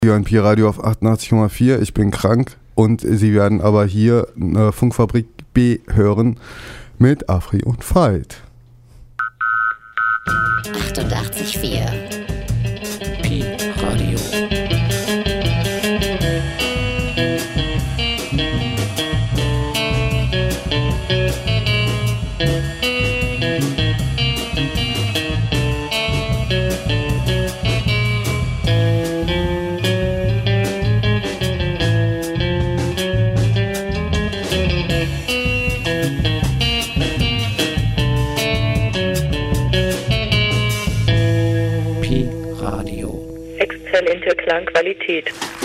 Hier an Pi-Radio auf 88,4. Ich bin krank und Sie werden aber hier Funkfabrik B hören mit Afri und Veit. 88,4 Pi-Radio. Exzellente Klangqualität.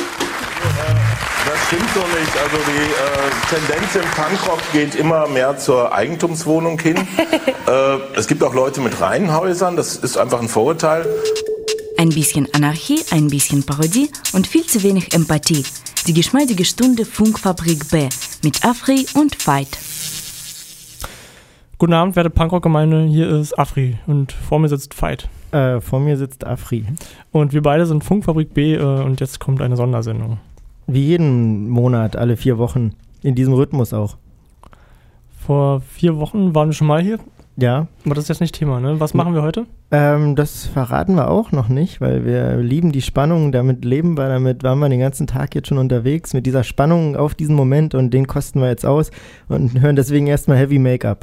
Das stimmt so nicht. Also die Tendenz im Punkrock geht immer mehr zur Eigentumswohnung hin. Es gibt auch Leute mit Reihenhäusern, das ist einfach ein Vorurteil. Ein bisschen Anarchie, ein bisschen Parodie und viel zu wenig Empathie. Die geschmeidige Stunde Funkfabrik B mit Afri und Veit. Guten Abend, werte Punkrock-Gemeinde, hier ist Afri und vor mir sitzt Veit. Vor mir sitzt Afri. Und wir beide sind Funkfabrik B und jetzt kommt eine Sondersendung. Wie jeden Monat, alle 4 Wochen, in diesem Rhythmus auch. Vor 4 Wochen waren wir schon mal hier. Ja. Aber das ist jetzt nicht Thema, ne? Was machen wir heute? Das verraten wir auch noch nicht, weil wir lieben die Spannung, damit leben wir, damit waren wir den ganzen Tag jetzt schon unterwegs, mit dieser Spannung auf diesen Moment und den kosten wir jetzt aus und hören deswegen erstmal Heavy Make-up.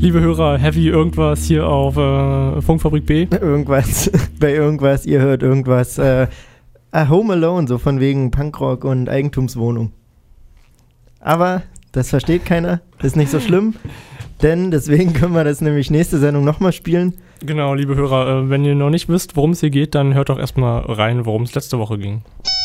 Liebe Hörer, Heavy irgendwas hier auf Funkfabrik B. Irgendwas, bei irgendwas, ihr hört irgendwas. Home Alone, so von wegen Punkrock und Eigentumswohnung. Aber das versteht keiner, ist nicht so schlimm, denn deswegen können wir das nämlich nächste Sendung nochmal spielen. Genau, liebe Hörer, wenn ihr noch nicht wisst, worum es hier geht, dann hört doch erstmal rein, worum es letzte Woche ging.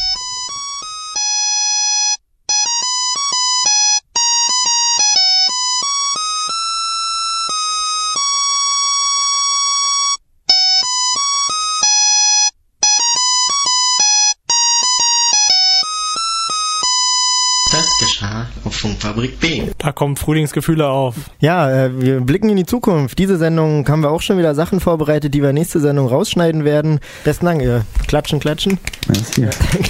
Das geschah auf Funkfabrik B. Da kommen Frühlingsgefühle auf. Ja, wir blicken in die Zukunft. Diese Sendung haben wir auch schon wieder Sachen vorbereitet, die wir nächste Sendung rausschneiden werden. Besten Dank, klatschen. Merci.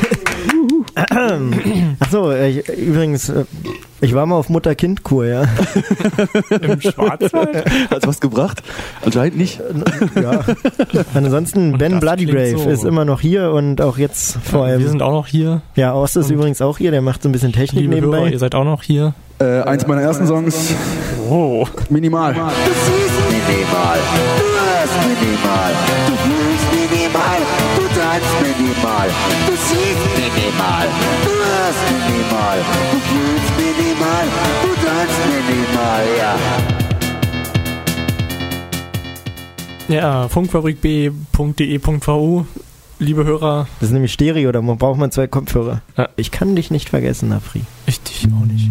Achso, übrigens, ich war mal auf Mutter-Kind-Kur, ja. Im Schwarzwald? Hat's was gebracht? Anscheinend nicht. Ja. Ansonsten, Und Ben das Bloodygrave klingt so. ist immer noch hier und auch jetzt vor allem. Wir sind auch noch hier. Ja, Ost ist übrigens auch hier, der macht so ein bisschen Technik Liebe nebenbei. Hörer, ihr seid auch noch hier. Eins meiner ersten Songs, Oh. Minimal. Du siehst minimal, du hörst minimal, du fühlst minimal, du tanzt minimal, du siehst minimal, du hörst minimal, du fühlst minimal, du tanzt minimal, ja. Ja, funkfabrikb.de.vu. Liebe Hörer, Das ist nämlich Stereo, da braucht man 2 Kopfhörer. Ja. Ich kann dich nicht vergessen, Afri. ich dich auch nicht.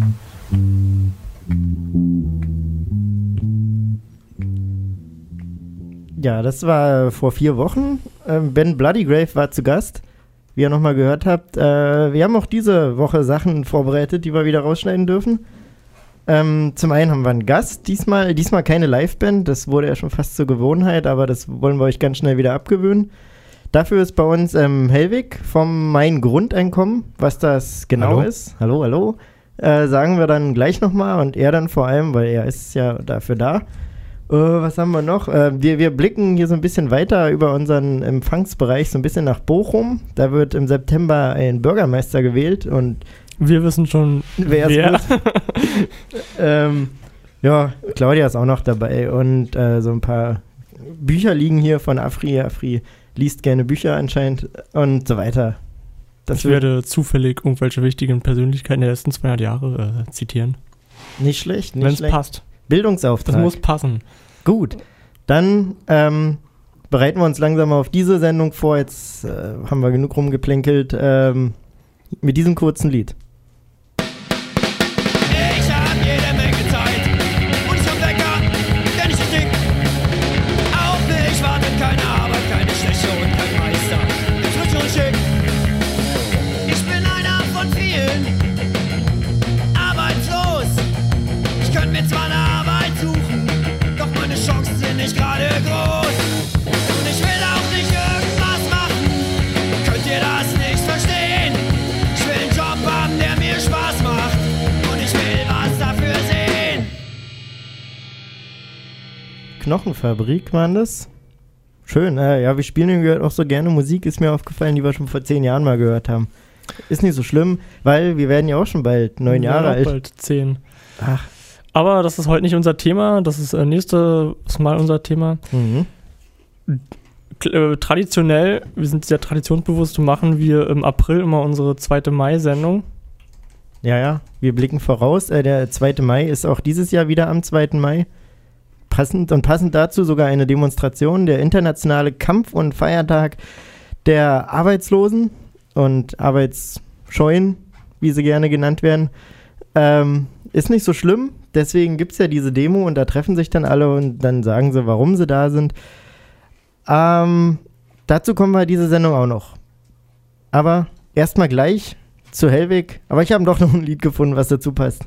Ja, das war vor 4 Wochen. Ben Bloodygrave war zu Gast, wie ihr nochmal gehört habt. Wir haben auch diese Woche Sachen vorbereitet, die wir wieder rausschneiden dürfen. Zum einen haben wir einen Gast, diesmal keine Liveband, das wurde ja schon fast zur Gewohnheit, aber das wollen wir euch ganz schnell wieder abgewöhnen. Dafür ist bei uns Hellwig vom Mein Grundeinkommen, was das genau Hallo. ist. Hallo. Sagen wir dann gleich nochmal und er dann vor allem, weil er ist ja dafür da. Was haben wir noch? Wir blicken hier so ein bisschen weiter über unseren Empfangsbereich, so ein bisschen nach Bochum. Da wird im September ein Bürgermeister gewählt und Wir wissen schon, wer es wird. Ja, Claudia ist auch noch dabei und so ein paar Bücher liegen hier von Afri. Afri liest gerne Bücher anscheinend und so weiter. Ich werde zufällig irgendwelche wichtigen Persönlichkeiten der letzten 200 Jahre zitieren. Nicht schlecht, nicht Wenn es schlecht. passt. Bildungsauftrag. Das muss passen. Gut, dann bereiten wir uns langsam mal auf diese Sendung vor. Jetzt haben wir genug rumgeplänkelt mit diesem kurzen Lied. Ich hab jede Menge Zeit und ich komm Wecker, denn ich dick. Auf mich wartet keine Arbeit, keine Schwäche und kein Meister. Ich frisch und schick. Ich bin einer von vielen, arbeitslos. Ich könnte mir zwar eine Arbeit suchen, doch meine Chancen sind nicht gerade groß. Und ich will auch nicht irgendwas machen, könnt ihr das nicht verstehen? Ich will einen Job haben, der mir Spaß macht und ich will was dafür sehen. Knochenfabrik waren das. Schön, ja, wir spielen irgendwie auch so gerne Musik, ist mir aufgefallen, die wir schon vor 10 Jahren mal gehört haben. Ist nicht so schlimm, weil wir werden ja auch schon bald 9 Jahre alt. Bald 10. Ach. Aber das ist heute nicht unser Thema, das ist nächstes Mal unser Thema. Mhm. Traditionell, wir sind sehr traditionsbewusst, machen wir im April immer unsere 2. Mai-Sendung. Ja, wir blicken voraus. Der 2. Mai ist auch dieses Jahr wieder am 2. Mai. Passend dazu sogar eine Demonstration, der internationale Kampf- und Feiertag der Arbeitslosen und Arbeitsscheuen, wie sie gerne genannt werden. Ist nicht so schlimm, deswegen gibt es ja diese Demo und da treffen sich dann alle und dann sagen sie, warum sie da sind. Dazu kommen wir diese Sendung auch noch. Aber erstmal gleich zu Hellwig. Aber ich habe doch noch ein Lied gefunden, was dazu passt.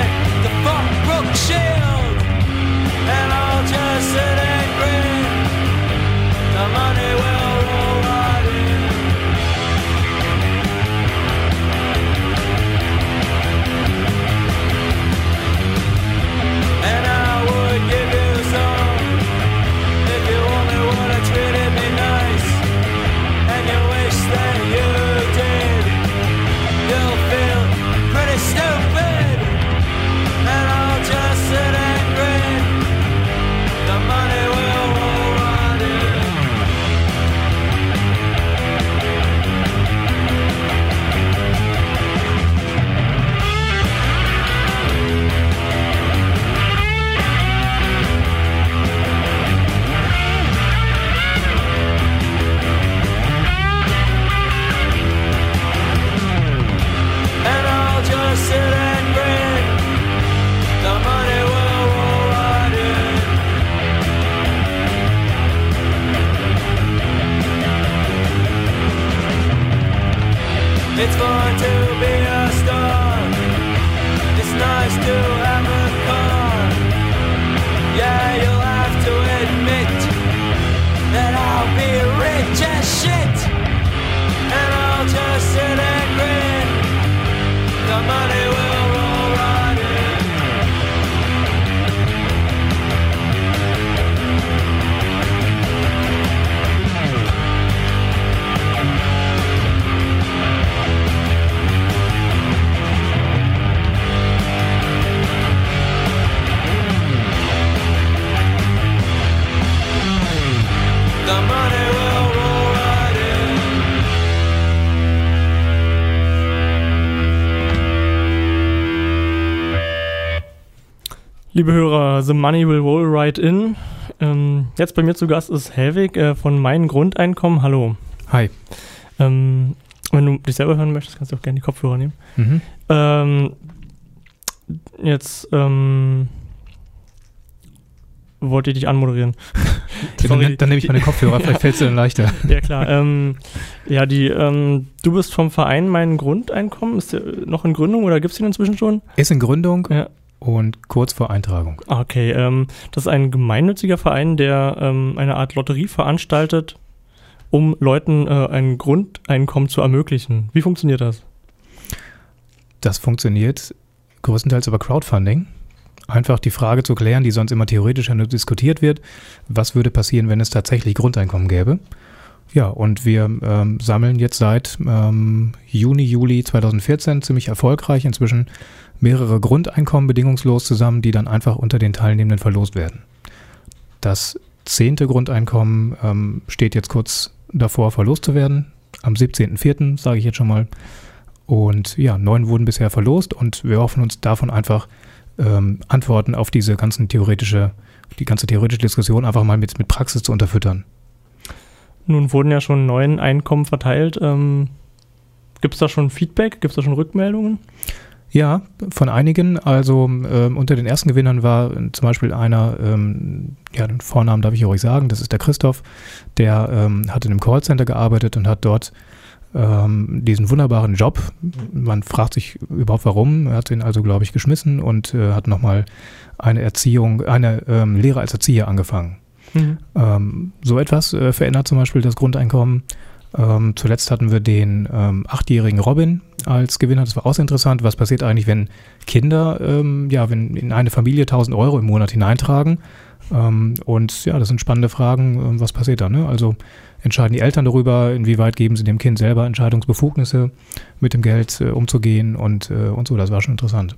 Shield, and I'll just sit and grin. Liebe Hörer, The Money Will Roll Right In. Jetzt bei mir zu Gast ist Helwig von Mein Grundeinkommen. Hallo. Hi. Wenn du dich selber hören möchtest, kannst du auch gerne die Kopfhörer nehmen. Jetzt wollte ich dich anmoderieren. Dann nehme ich meine Kopfhörer, vielleicht fällt es dir dann leichter. Ja, klar. Du bist vom Verein Mein Grundeinkommen. Ist der noch in Gründung oder gibt es den inzwischen schon? Ist in Gründung. Ja. Und kurz vor Eintragung. Okay, das ist ein gemeinnütziger Verein, der eine Art Lotterie veranstaltet, um Leuten ein Grundeinkommen zu ermöglichen. Wie funktioniert das? Das funktioniert größtenteils über Crowdfunding. Einfach die Frage zu klären, die sonst immer theoretisch nur diskutiert wird. Was würde passieren, wenn es tatsächlich Grundeinkommen gäbe? Ja, und wir sammeln jetzt seit Juli 2014 ziemlich erfolgreich inzwischen mehrere Grundeinkommen bedingungslos zusammen, die dann einfach unter den Teilnehmenden verlost werden. Das 10. Grundeinkommen steht jetzt kurz davor, verlost zu werden. Am 17.04., sage ich jetzt schon mal. Und ja, 9 wurden bisher verlost und wir hoffen uns davon einfach Antworten auf die ganze theoretische Diskussion einfach mal mit Praxis zu unterfüttern. Nun wurden ja schon 9 Einkommen verteilt. Gibt es da schon Feedback? Gibt es da schon Rückmeldungen? Ja, von einigen. Also unter den ersten Gewinnern war zum Beispiel einer, den Vornamen darf ich ruhig sagen, das ist der Christoph, der hat in einem Callcenter gearbeitet und hat dort diesen wunderbaren Job. Man fragt sich überhaupt warum. Er hat den also, glaube ich, geschmissen und hat nochmal eine Lehre als Erzieher angefangen. So etwas verändert zum Beispiel das Grundeinkommen. Zuletzt hatten wir den 8-jährigen Robin als Gewinner. Das war auch sehr interessant. Was passiert eigentlich, wenn Kinder wenn in eine Familie 1.000 Euro im Monat hineintragen? Und ja, das sind spannende Fragen. Was passiert da? Ne? Also entscheiden die Eltern darüber, inwieweit geben sie dem Kind selber Entscheidungsbefugnisse, mit dem Geld umzugehen und so. Das war schon interessant.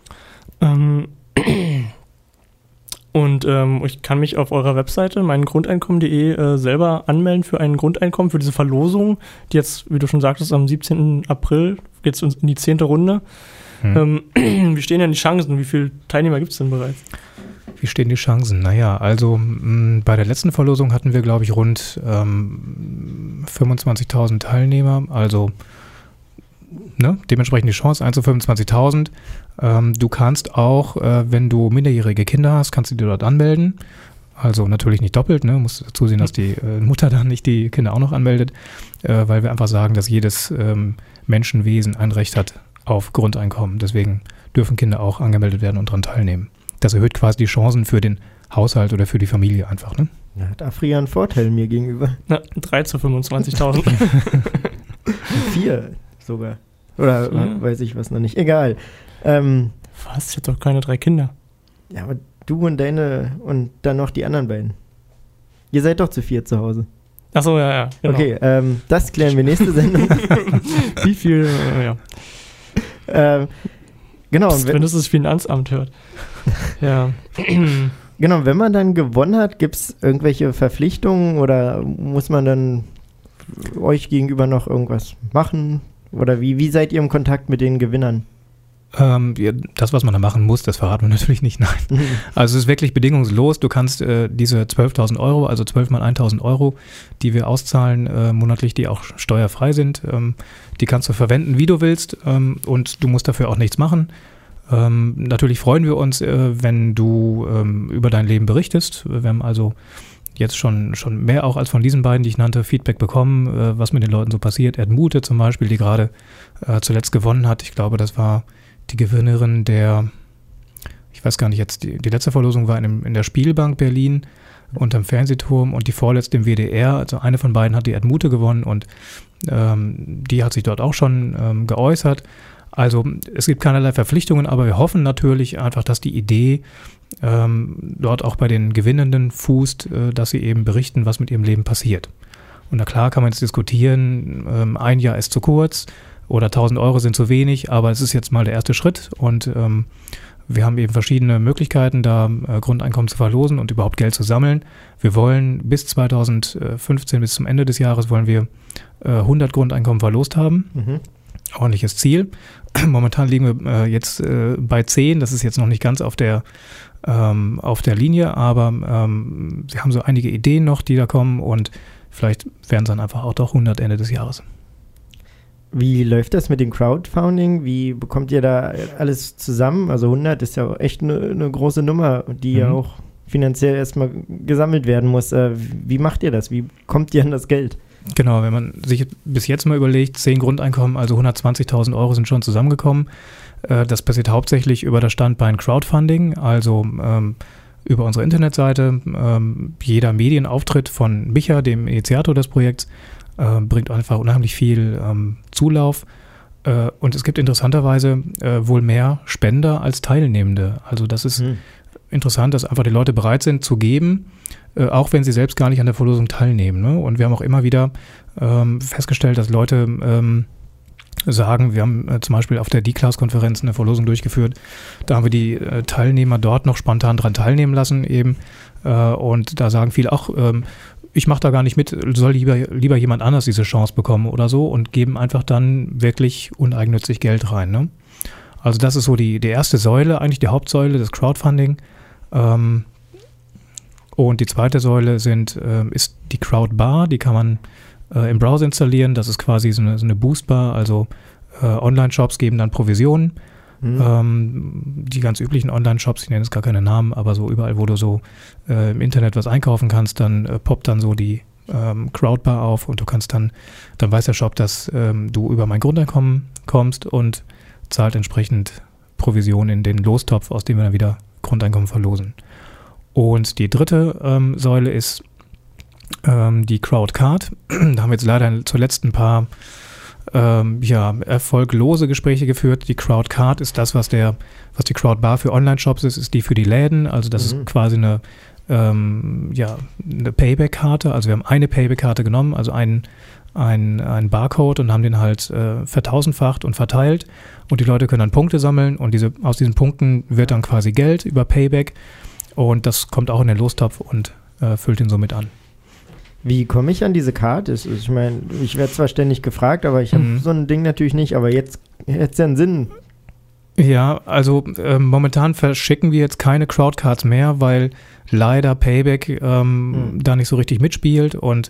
Ich kann mich auf eurer Webseite, meingrundeinkommen.de, selber anmelden für ein Grundeinkommen, für diese Verlosung, die jetzt, wie du schon sagtest, am 17. April geht es in die 10. Runde. Wie stehen denn die Chancen? Wie viele Teilnehmer gibt es denn bereits? Wie stehen die Chancen? Naja, also bei der letzten Verlosung hatten wir, glaube ich, rund 25.000 Teilnehmer, also dementsprechend die Chance 1 zu 25.000. Du kannst auch, wenn du minderjährige Kinder hast, kannst du dir dort anmelden. Also natürlich nicht doppelt, musst zusehen, dass die Mutter dann nicht die Kinder auch noch anmeldet, weil wir einfach sagen, dass jedes Menschenwesen ein Recht hat auf Grundeinkommen. Deswegen dürfen Kinder auch angemeldet werden und daran teilnehmen. Das erhöht quasi die Chancen für den Haushalt oder für die Familie einfach. Ne? Ja, hat Afri einen Vorteil mir gegenüber. 3 zu 25.000. 4 sogar. Oder weiß ich was noch nicht. Egal. Was? Ich hab doch keine 3 Kinder. Ja, aber du und deine und dann noch die anderen beiden. Ihr seid doch zu 4 zu Hause. Achso, ja, genau. Okay, das klären wir nächste Sendung. Wie viel, genau. Wenn es das Finanzamt hört. Ja. Genau, wenn man dann gewonnen hat, gibt es irgendwelche Verpflichtungen oder muss man dann euch gegenüber noch irgendwas machen? Oder wie seid ihr im Kontakt mit den Gewinnern? Das, was man da machen muss, das verraten wir natürlich nicht, nein. Also es ist wirklich bedingungslos. Du kannst diese 12.000 Euro, also 12 mal 1.000 Euro, die wir auszahlen monatlich, die auch steuerfrei sind, die kannst du verwenden, wie du willst, und du musst dafür auch nichts machen. Natürlich freuen wir uns, wenn du über dein Leben berichtest. Wir haben also jetzt schon mehr auch als von diesen beiden, die ich nannte, Feedback bekommen, was mit den Leuten so passiert. Erdmute zum Beispiel, die gerade zuletzt gewonnen hat. Ich glaube, das war die Gewinnerin ich weiß gar nicht jetzt, die letzte Verlosung war in der Spielbank Berlin unterm Fernsehturm und die vorletzte im WDR. Also eine von beiden hat die Erdmute gewonnen und die hat sich dort auch schon geäußert. Also es gibt keinerlei Verpflichtungen, aber wir hoffen natürlich einfach, dass die Idee dort auch bei den Gewinnenden fußt, dass sie eben berichten, was mit ihrem Leben passiert. Und na klar kann man jetzt diskutieren, ein Jahr ist zu kurz oder 1.000 Euro sind zu wenig, aber es ist jetzt mal der erste Schritt und wir haben eben verschiedene Möglichkeiten, da Grundeinkommen zu verlosen und überhaupt Geld zu sammeln. Wir wollen bis 2015, bis zum Ende des Jahres, wollen wir 100 Grundeinkommen verlost haben. ordentliches Ziel. Momentan liegen wir jetzt bei 10, das ist jetzt noch nicht ganz auf der Linie, aber sie haben so einige Ideen noch, die da kommen und vielleicht werden es dann einfach auch doch 100 Ende des Jahres. Wie läuft das mit dem Crowdfunding? Wie bekommt ihr da alles zusammen? Also 100 ist ja echt eine große Nummer, die ja auch finanziell erstmal gesammelt werden muss. Wie macht ihr das? Wie kommt ihr an das Geld? Genau, wenn man sich bis jetzt mal überlegt, 10 Grundeinkommen, also 120.000 Euro sind schon zusammengekommen. Das passiert hauptsächlich über das Standbein Crowdfunding, also über unsere Internetseite. Jeder Medienauftritt von Micha, dem Initiator des Projekts, bringt einfach unheimlich viel Zulauf. Und es gibt interessanterweise wohl mehr Spender als Teilnehmende. Also das ist interessant, dass einfach die Leute bereit sind zu geben, auch wenn sie selbst gar nicht an der Verlosung teilnehmen. Ne? Und wir haben auch immer wieder festgestellt, dass Leute sagen, wir haben zum Beispiel auf der D-Class-Konferenz eine Verlosung durchgeführt, da haben wir die Teilnehmer dort noch spontan dran teilnehmen lassen eben. Und da sagen viele auch, ich mache da gar nicht mit, soll lieber jemand anders diese Chance bekommen oder so und geben einfach dann wirklich uneigennützig Geld rein. Ne? Also das ist so die erste Säule, eigentlich die Hauptsäule des Crowdfunding. Und die zweite Säule ist die Crowdbar, die kann man im Browser installieren. Das ist quasi so eine Boostbar, also Online-Shops geben dann Provisionen. Die ganz üblichen Online-Shops, ich nenne jetzt gar keine Namen, aber so überall, wo du so im Internet was einkaufen kannst, dann poppt dann so die Crowdbar auf und du kannst dann weiß der Shop, dass du über mein Grundeinkommen kommst und zahlt entsprechend Provision in den Lostopf, aus dem wir dann wieder Grundeinkommen verlosen. Und die dritte Säule ist die Crowdcard. Da haben wir jetzt leider zuletzt ein paar erfolglose Gespräche geführt. Die Crowdcard ist das, was die Crowdbar für Online-Shops ist die für die Läden. Also das ist quasi eine Payback-Karte. Also wir haben eine Payback-Karte genommen, also einen Barcode und haben den halt vertausendfacht und verteilt. Und die Leute können dann Punkte sammeln und aus diesen Punkten wird dann quasi Geld über Payback. Und das kommt auch in den Lostopf und füllt ihn somit an. Wie komme ich an diese Karte? Ich meine, ich werde zwar ständig gefragt, aber ich habe so ein Ding natürlich nicht, aber jetzt hätte es ja einen Sinn. Ja, also momentan verschicken wir jetzt keine Crowdcards mehr, weil leider Payback da nicht so richtig mitspielt und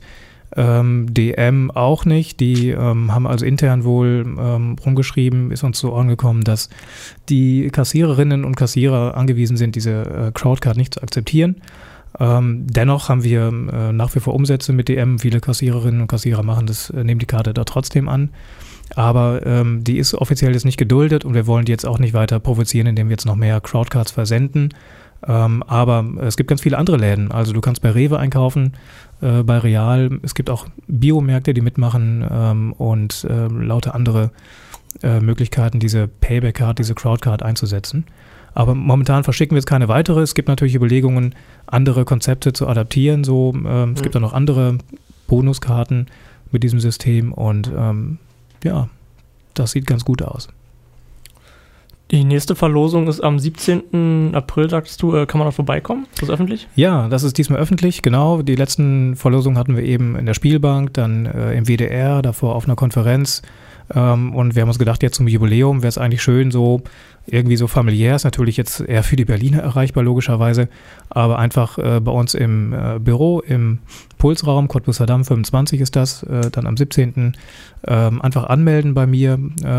DM auch nicht. Die haben also intern wohl rumgeschrieben, ist uns so angekommen, dass die Kassiererinnen und Kassierer angewiesen sind, diese Crowdcard nicht zu akzeptieren. Dennoch haben wir nach wie vor Umsätze mit DM. Viele Kassiererinnen und Kassierer nehmen die Karte da trotzdem an. Aber die ist offiziell jetzt nicht geduldet und wir wollen die jetzt auch nicht weiter provozieren, indem wir jetzt noch mehr Crowdcards versenden. Aber es gibt ganz viele andere Läden. Also du kannst bei Rewe einkaufen, bei Real. Es gibt auch Biomärkte, die mitmachen und lauter andere Möglichkeiten, diese Payback-Card, diese Crowdcard einzusetzen. Aber momentan verschicken wir jetzt keine weitere. Es gibt natürlich Überlegungen, andere Konzepte zu adaptieren. Es gibt auch noch andere Bonuskarten mit diesem System und das sieht ganz gut aus. Die nächste Verlosung ist am 17. April, sagst du. Kann man da vorbeikommen? Ist das öffentlich? Ja, das ist diesmal öffentlich, genau. Die letzten Verlosungen hatten wir eben in der Spielbank, dann im WDR, davor auf einer Konferenz. Und wir haben uns gedacht, jetzt zum Jubiläum wäre es eigentlich schön, so irgendwie so familiär, ist natürlich jetzt eher für die Berliner erreichbar, logischerweise, aber einfach bei uns im Büro, im Pulsraum, Cottbusser Damm 25 ist das, dann am 17. Einfach anmelden bei mir,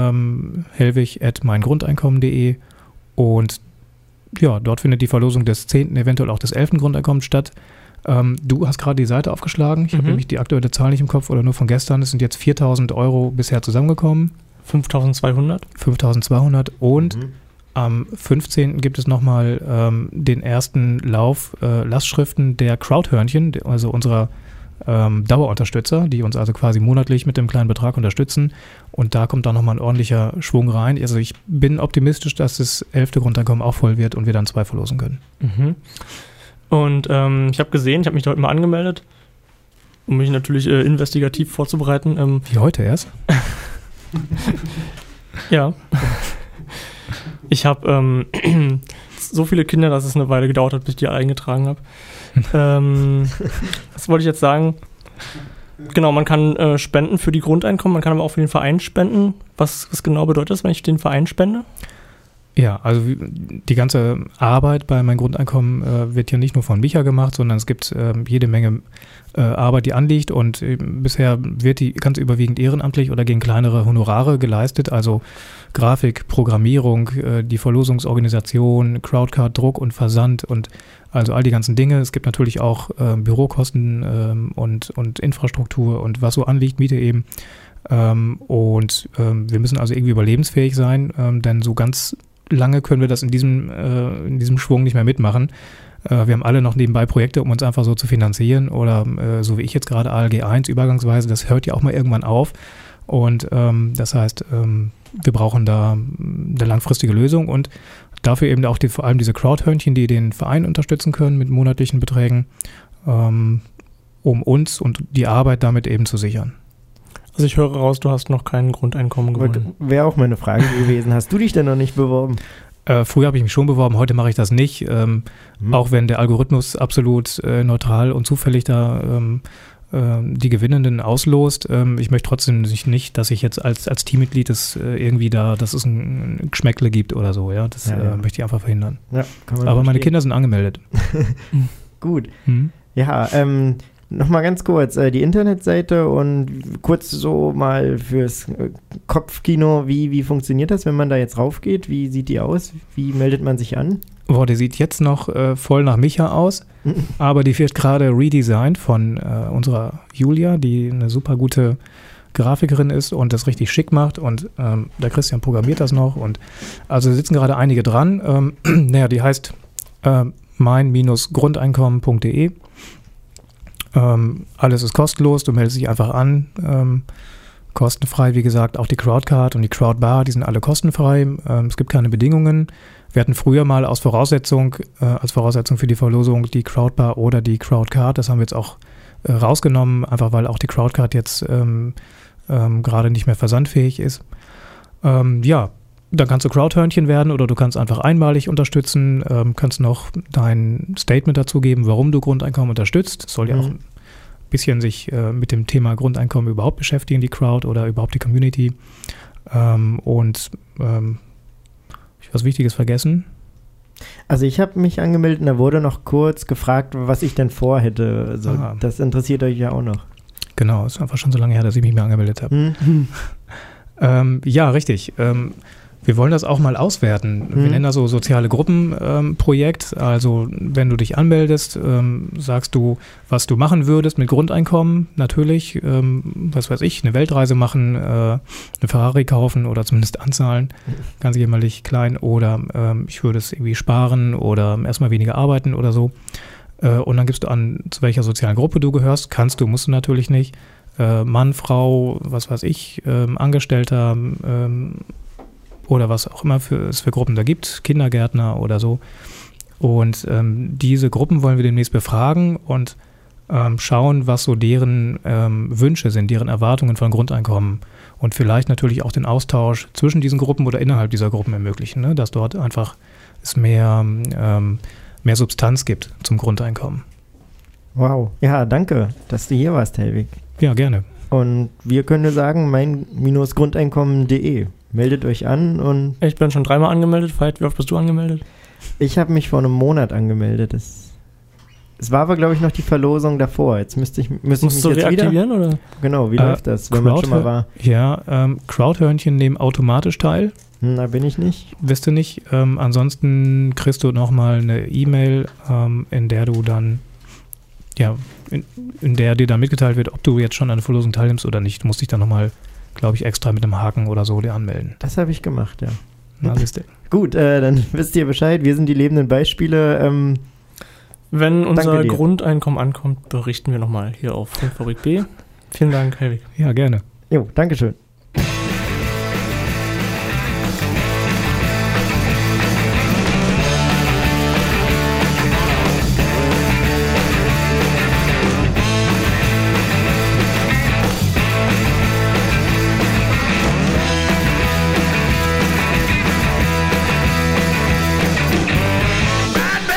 hellwig@meingrundeinkommen.de und ja, dort findet die Verlosung des 10., eventuell auch des 11. Grundeinkommens statt. Du hast gerade die Seite aufgeschlagen. Ich habe nämlich die aktuelle Zahl nicht im Kopf oder nur von gestern. Es sind jetzt 4.000 Euro bisher zusammengekommen. 5.200. 5.200 und am 15. gibt es nochmal den ersten Lauf Lastschriften der Crowdhörnchen, also unserer Dauerunterstützer, die uns also quasi monatlich mit dem kleinen Betrag unterstützen. Und da kommt dann nochmal ein ordentlicher Schwung rein. Also ich bin optimistisch, dass das 11. Grundeinkommen auch voll wird und wir dann 2 verlosen können. Und ich habe gesehen, ich habe mich da heute mal angemeldet, um mich natürlich investigativ vorzubereiten. Wie heute erst? Ja. Ich habe so viele Kinder, dass es eine Weile gedauert hat, bis ich die eingetragen habe. Was wollte ich jetzt sagen? Genau, man kann spenden für die Grundeinkommen, man kann aber auch für den Verein spenden. Was genau bedeutet das, wenn ich den Verein spende? Ja, also die ganze Arbeit bei Mein Grundeinkommen wird ja nicht nur von Micha gemacht, sondern es gibt jede Menge Arbeit, die anliegt, und bisher wird die ganz überwiegend ehrenamtlich oder gegen kleinere Honorare geleistet, also Grafik, Programmierung, die Verlosungsorganisation, Crowdcard, Druck und Versand und also all die ganzen Dinge. Es gibt natürlich auch Bürokosten und Infrastruktur und was so anliegt, Miete eben. Wir müssen also irgendwie überlebensfähig sein, denn so ganz lange können wir das in diesem Schwung nicht mehr mitmachen. Wir haben alle noch nebenbei Projekte, um uns einfach so zu finanzieren, oder so wie ich jetzt gerade ALG 1 übergangsweise, das hört ja auch mal irgendwann auf, und das heißt, wir brauchen da eine langfristige Lösung und dafür eben auch vor allem diese Crowdhörnchen, die den Verein unterstützen können mit monatlichen Beträgen, um uns und die Arbeit damit eben zu sichern. Also ich höre raus, du hast noch kein Grundeinkommen gewonnen. Wäre auch meine Frage gewesen. Hast du dich denn noch nicht beworben? Früher habe ich mich schon beworben, heute mache ich das nicht. Auch wenn der Algorithmus absolut neutral und zufällig da die Gewinnenden auslost. Ich möchte trotzdem nicht, dass ich jetzt als Teammitglied dass es ein Geschmäckle gibt oder so. Ja, das möchte ich einfach verhindern. Ja, kann man Aber meine Kinder sind angemeldet. Gut. Ja, nochmal ganz kurz, die Internetseite und kurz so mal fürs Kopfkino, wie funktioniert das, wenn man da jetzt raufgeht? Wie sieht die aus? Wie meldet man sich an? Boah, die sieht jetzt noch voll nach Micha aus, aber die wird gerade redesigned von unserer Julia, die eine super gute Grafikerin ist und das richtig schick macht, und der Christian programmiert das noch, und also sitzen gerade einige dran. Die heißt mein-grundeinkommen.de. Alles ist kostenlos, du meldest dich einfach an, kostenfrei, wie gesagt, auch die Crowdcard und die Crowdbar, die sind alle kostenfrei, es gibt keine Bedingungen. Wir hatten früher mal als Voraussetzung für die Verlosung die Crowdbar oder die Crowdcard, das haben wir jetzt auch rausgenommen, einfach weil auch die Crowdcard jetzt gerade nicht mehr versandfähig ist. Dann kannst du Crowdhörnchen werden oder du kannst einfach einmalig unterstützen, kannst noch dein Statement dazu geben, warum du Grundeinkommen unterstütst. Das soll ja auch ein bisschen sich mit dem Thema Grundeinkommen überhaupt beschäftigen, die Crowd oder überhaupt die Community. Ich habe was Wichtiges vergessen. Also ich habe mich angemeldet und da wurde noch kurz gefragt, was ich denn vorhätte. Also das interessiert euch ja auch noch. Genau, ist einfach schon so lange her, dass ich mich mehr angemeldet habe. Ja, richtig. Wir wollen das auch mal auswerten. Wir nennen das so soziale Gruppenprojekt. Also wenn du dich anmeldest, sagst du, was du machen würdest mit Grundeinkommen, natürlich, was weiß ich, eine Weltreise machen, eine Ferrari kaufen oder zumindest anzahlen, ganz jämmerlich klein, oder ich würde es irgendwie sparen oder erstmal weniger arbeiten oder so. Und dann gibst du an, zu welcher sozialen Gruppe du gehörst. Musst du natürlich nicht. Mann, Frau, was weiß ich, Angestellter, oder was auch immer es für Gruppen da gibt, Kindergärtner oder so. Und diese Gruppen wollen wir demnächst befragen und schauen, was so deren Wünsche sind, deren Erwartungen von Grundeinkommen, und vielleicht natürlich auch den Austausch zwischen diesen Gruppen oder innerhalb dieser Gruppen ermöglichen, ne? Dass dort einfach es mehr Substanz gibt zum Grundeinkommen. Wow, ja, danke, dass du hier warst, Helwig. Ja, gerne. Und wir können nur sagen, mein-grundeinkommen.de. Meldet euch an und... Ich bin schon 3-mal angemeldet. Veit, wie oft bist du angemeldet? Ich habe mich vor einem Monat angemeldet. Es war aber, glaube ich, noch die Verlosung davor. Jetzt müsste ich mich jetzt reaktivieren, wieder... Oder? Genau, wie läuft das, wenn man schon mal war? Ja, Crowdhörnchen nehmen automatisch teil. Da bin ich nicht. Bist du nicht. Ansonsten kriegst du nochmal eine E-Mail, in der du dann... Ja, in der dir dann mitgeteilt wird, ob du jetzt schon an der Verlosung teilnimmst oder nicht. Du musst dich dann nochmal, glaube ich, extra mit einem Haken oder so dir anmelden. Das habe ich gemacht, ja. Na, Gut, dann wisst ihr Bescheid. Wir sind die lebenden Beispiele. Wenn unser Grundeinkommen ankommt, berichten wir nochmal hier auf Funkfabrik B. Vielen Dank, Helwig. Ja, gerne. Jo, Dankeschön.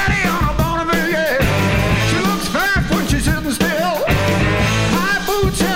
Boots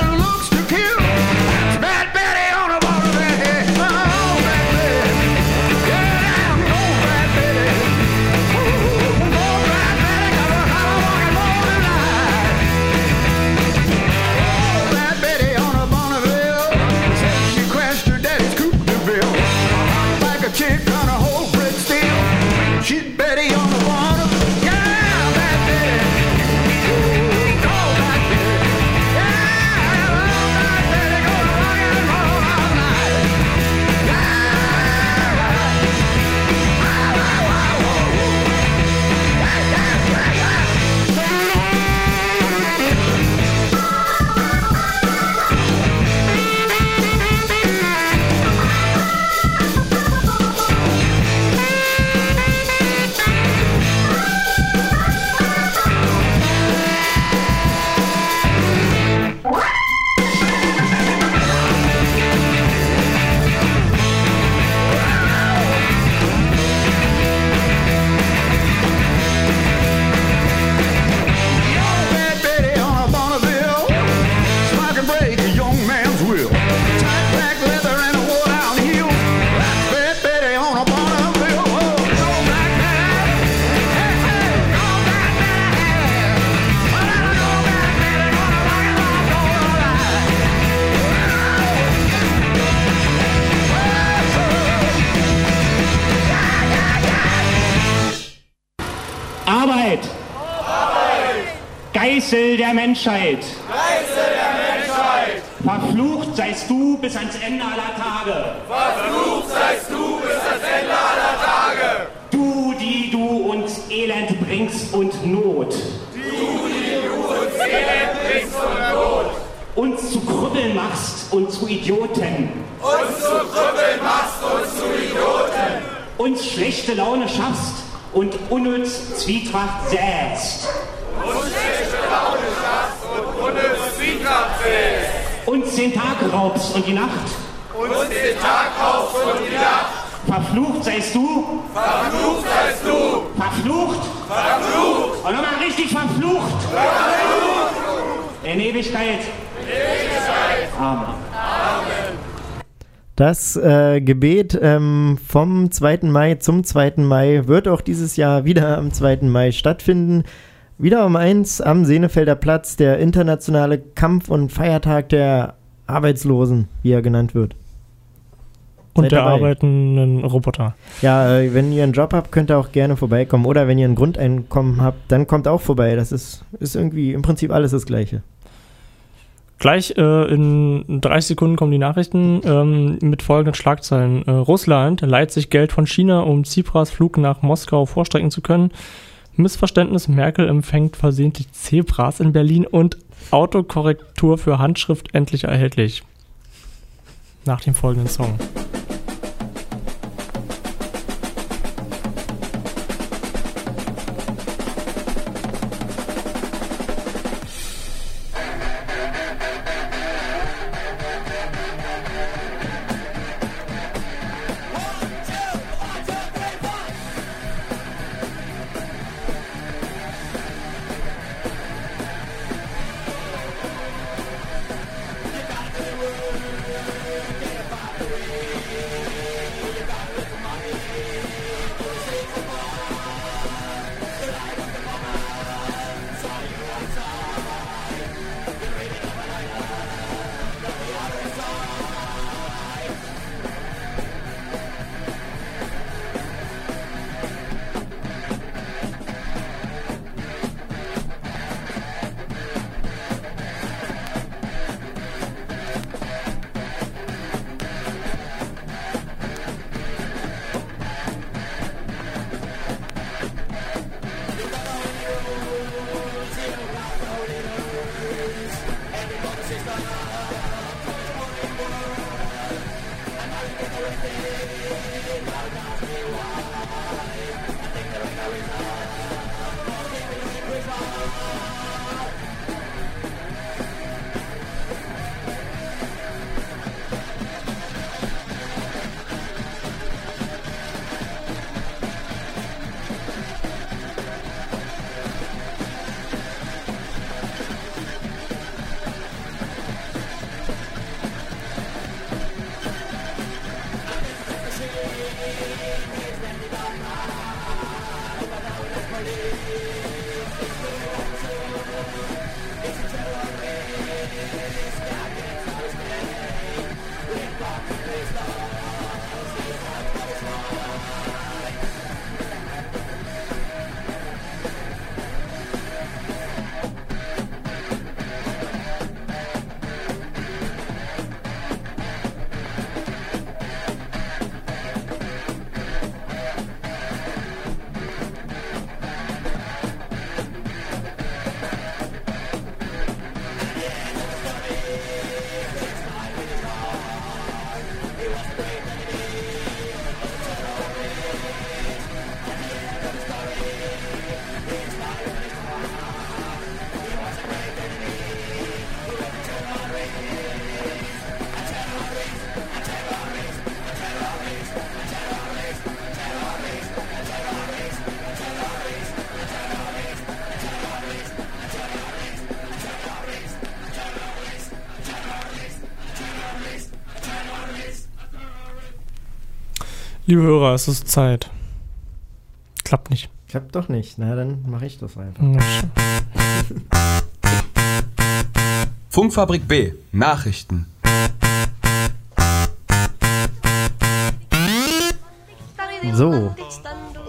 Arbeit! Geißel der Menschheit! Verflucht seist du bis ans Ende aller Tage! Du, die du uns Elend bringst und Not! Uns zu Krüppeln machst und zu Idioten! Uns schlechte Laune schaffst und unnütz Zwietracht säst! Uns den Tag raubst und die Nacht! Verflucht seist du! Verflucht! Und nochmal richtig verflucht! In Ewigkeit! Amen. Das Gebet vom 2. Mai zum 2. Mai wird auch dieses Jahr wieder am 2. Mai stattfinden. Wieder um 1 am Senefelder Platz, der internationale Kampf- und Feiertag der Arbeitslosen, wie er genannt wird. Und Seid der dabei. arbeitenden Roboter. Ja, wenn ihr einen Job habt, könnt ihr auch gerne vorbeikommen. Oder wenn ihr ein Grundeinkommen habt, dann kommt auch vorbei. Das ist irgendwie im Prinzip alles das Gleiche. Gleich in 30 Sekunden kommen die Nachrichten mit folgenden Schlagzeilen. Russland leiht sich Geld von China, um Tsipras Flug nach Moskau vorstrecken zu können. Missverständnis, Merkel empfängt versehentlich Zebras in Berlin und Autokorrektur für Handschrift endlich erhältlich. Nach dem folgenden Song. Liebe Hörer, es ist Zeit. Klappt nicht. Klappt doch nicht. Na, dann mache ich das einfach. Funkfabrik B. Nachrichten. So.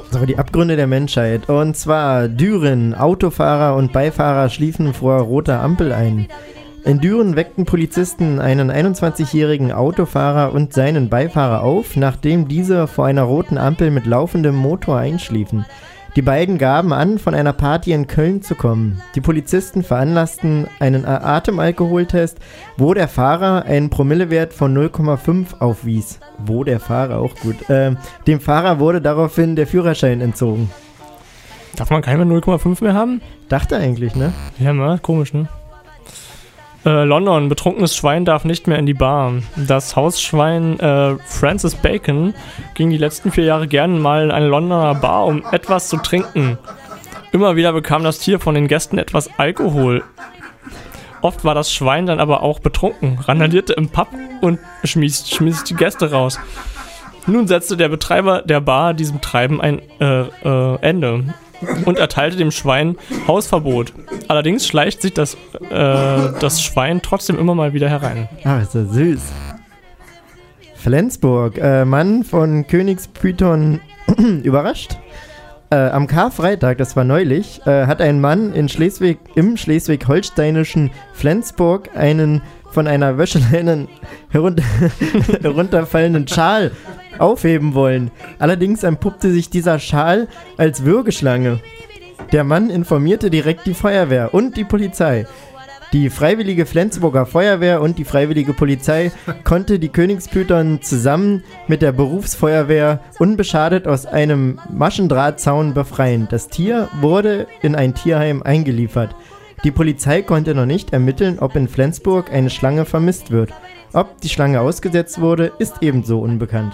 So, die Abgründe der Menschheit. Und zwar Düren. Autofahrer und Beifahrer schliefen vor roter Ampel ein. In Düren weckten Polizisten einen 21-jährigen Autofahrer und seinen Beifahrer auf, nachdem diese vor einer roten Ampel mit laufendem Motor einschliefen. Die beiden gaben an, von einer Party in Köln zu kommen. Die Polizisten veranlassten einen Atemalkoholtest, wo der Fahrer einen Promillewert von 0,5 aufwies. Wo der Fahrer, auch gut. Dem Fahrer wurde daraufhin der Führerschein entzogen. Darf man keinen 0,5 mehr haben? Dachte eigentlich, ne? Ja, mal komisch, ne? London, betrunkenes Schwein darf nicht mehr in die Bar. Das Hausschwein Francis Bacon ging die letzten 4 Jahre gerne mal in eine Londoner Bar, um etwas zu trinken. Immer wieder bekam das Tier von den Gästen etwas Alkohol. Oft war das Schwein dann aber auch betrunken, randalierte im Pub und schmiss die Gäste raus. Nun setzte der Betreiber der Bar diesem Treiben ein Ende und erteilte dem Schwein Hausverbot. Allerdings schleicht sich das Schwein trotzdem immer mal wieder herein. Ah, ist das süß. Flensburg, Mann von Königspython überrascht. Am Karfreitag, das war neulich, hat ein Mann im schleswig-holsteinischen Flensburg einen von einer Wäscheleine herunterfallenden Schal aufheben wollen. Allerdings entpuppte sich dieser Schal als Würgeschlange. Der Mann informierte direkt die Feuerwehr und die Polizei. Die Freiwillige Flensburger Feuerwehr und die Freiwillige Polizei konnte die Königspython zusammen mit der Berufsfeuerwehr unbeschadet aus einem Maschendrahtzaun befreien. Das Tier wurde in ein Tierheim eingeliefert. Die Polizei konnte noch nicht ermitteln, ob in Flensburg eine Schlange vermisst wird. Ob die Schlange ausgesetzt wurde, ist ebenso unbekannt.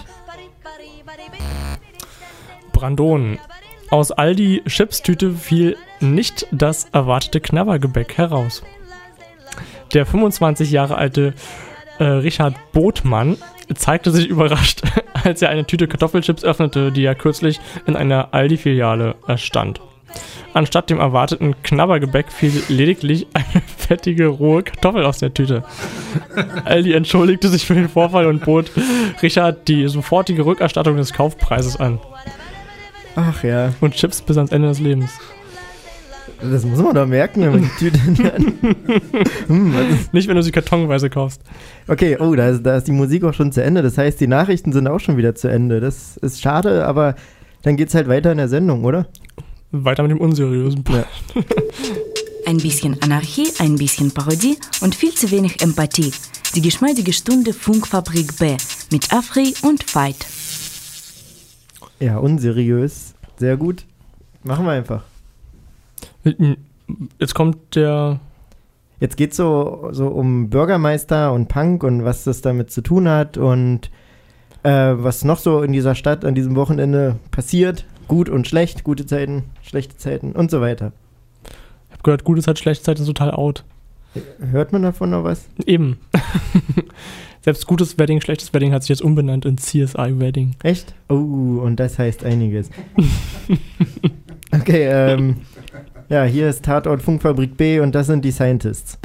Brandon. Aus Aldi Chipstüte fiel nicht das erwartete Knabbergebäck heraus. Der 25 Jahre alte Richard Botmann zeigte sich überrascht, als er eine Tüte Kartoffelchips öffnete, die er kürzlich in einer Aldi-Filiale stand. Anstatt dem erwarteten Knabbergebäck fiel lediglich eine fettige, rohe Kartoffel aus der Tüte. Aldi entschuldigte sich für den Vorfall und bot Richard die sofortige Rückerstattung des Kaufpreises an. Ach ja. Und Chips bis ans Ende des Lebens. Das muss man doch merken, wenn man die Tüte Nicht, wenn du sie kartonweise kaufst. Okay, oh, da ist die Musik auch schon zu Ende. Das heißt, die Nachrichten sind auch schon wieder zu Ende. Das ist schade, aber dann geht's halt weiter in der Sendung, oder? Weiter mit dem unseriösen Part. Ja. Ein bisschen Anarchie, ein bisschen Parodie und viel zu wenig Empathie. Die geschmeidige Stunde Funkfabrik B mit Afri und Veit. Ja, unseriös. Sehr gut. Machen wir einfach. Jetzt kommt der... Jetzt geht's so um Bürgermeister und Punk und was das damit zu tun hat und was noch so in dieser Stadt an diesem Wochenende passiert. Gut und schlecht, gute Zeiten, schlechte Zeiten und so weiter. Ich habe gehört, gute Zeit, schlechte Zeit ist total out. Hört man davon noch was? Eben. Selbst gutes Wedding, schlechtes Wedding hat sich jetzt umbenannt in CSI Wedding. Echt? Oh, und das heißt einiges. Okay, ja, hier ist Tatort Funkfabrik B und das sind die Scientists.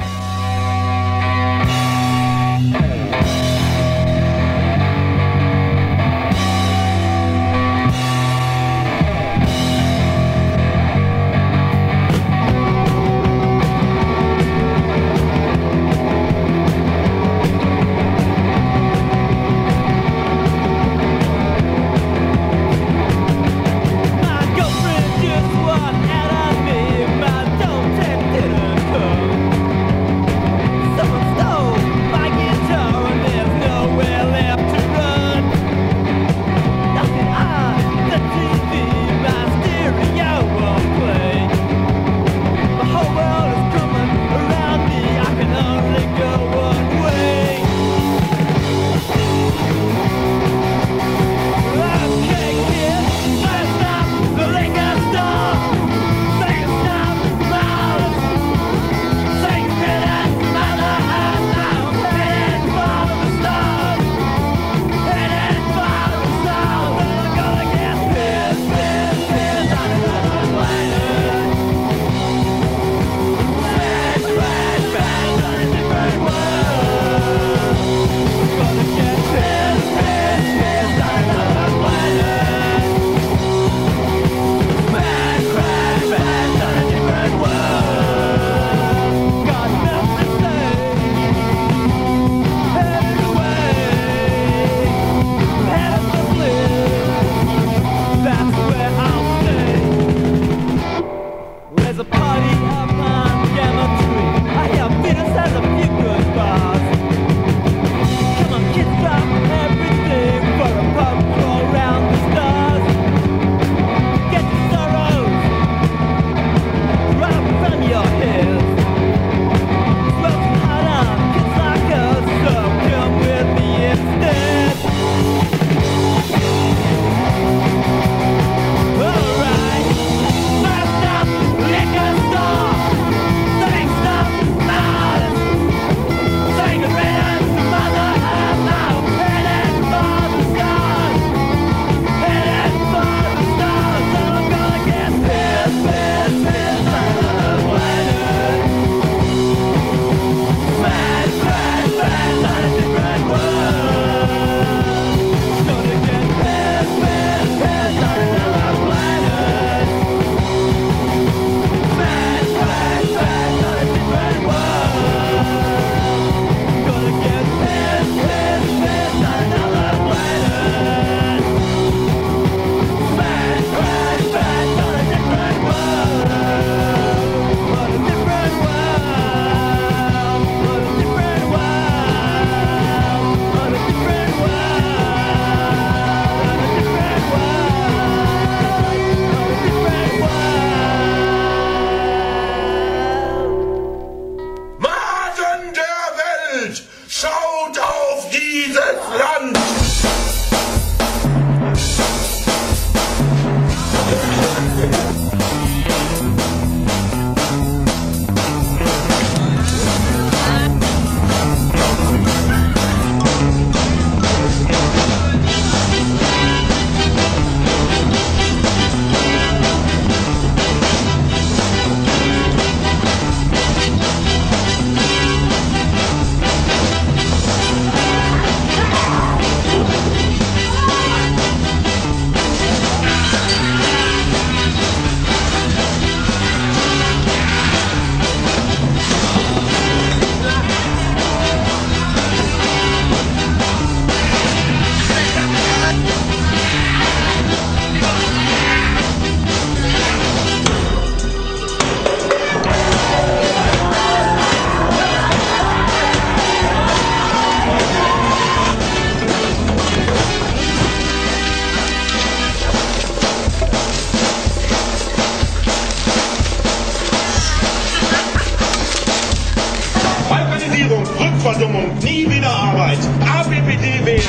Verdummung, nie wieder Arbeit. APPD wählen.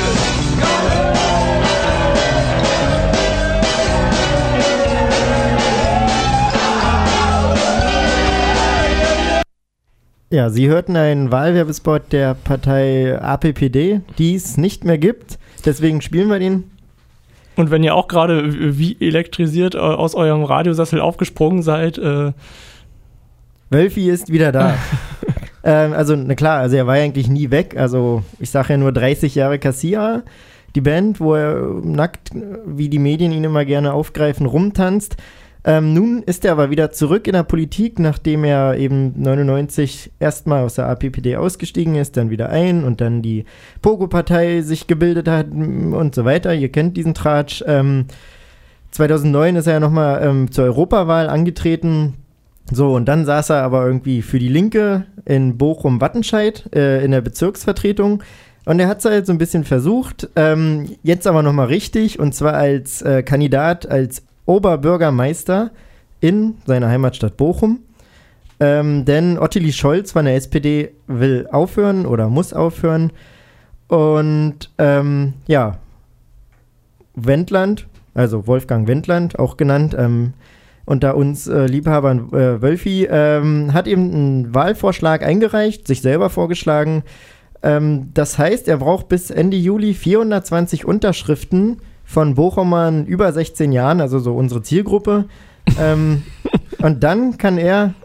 Ja, Sie hörten einen Wahlwerbespot der Partei APPD, die es nicht mehr gibt. Deswegen spielen wir den. Und wenn ihr auch gerade wie elektrisiert aus eurem Radiosessel aufgesprungen seid, Wölfi ist wieder da. Also, na klar, also er war ja eigentlich nie weg. Also, ich sage ja nur 30 Jahre Kassierer. Die Band, wo er nackt, wie die Medien ihn immer gerne aufgreifen, rumtanzt. Nun ist er aber wieder zurück in der Politik, nachdem er eben 99 erstmal aus der APPD ausgestiegen ist, dann wieder ein und dann die Pogo-Partei sich gebildet hat und so weiter. Ihr kennt diesen Tratsch. 2009 ist er ja nochmal zur Europawahl angetreten. So, und dann saß er aber irgendwie für die Linke in Bochum-Wattenscheid in der Bezirksvertretung. Und er hat es halt so ein bisschen versucht, jetzt aber nochmal richtig, und zwar als Kandidat, als Oberbürgermeister in seiner Heimatstadt Bochum. Denn Ottili Scholz von der SPD will aufhören oder muss aufhören. Und ja, Wendland, also Wolfgang Wendland, auch genannt, unter uns Liebhabern Wölfi, hat eben einen Wahlvorschlag eingereicht, sich selber vorgeschlagen. Das heißt, er braucht bis Ende Juli 420 Unterschriften von Bochumern über 16 Jahren, also so unsere Zielgruppe. Und dann kann er